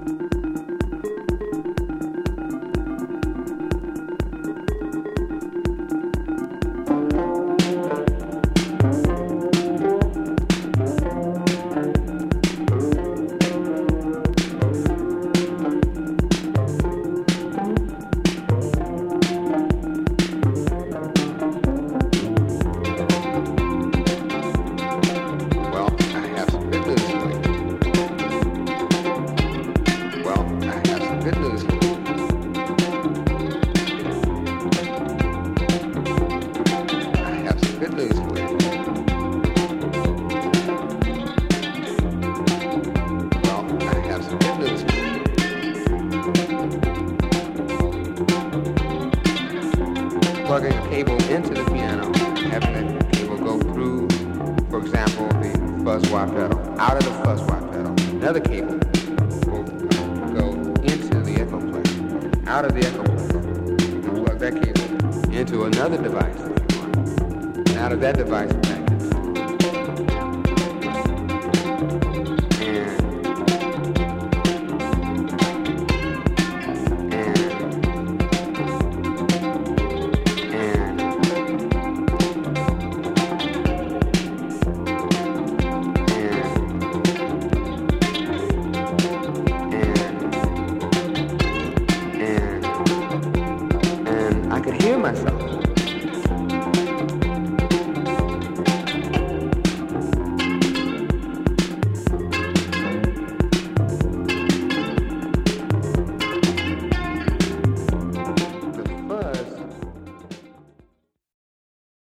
Plugging a cable into the piano, having that cable go through, for example, the fuzz wah pedal, out of the fuzz wah pedal. Another cable will go into the echo plate, out of the echo plate. You can plug that cable into another device if you want. And out of that device,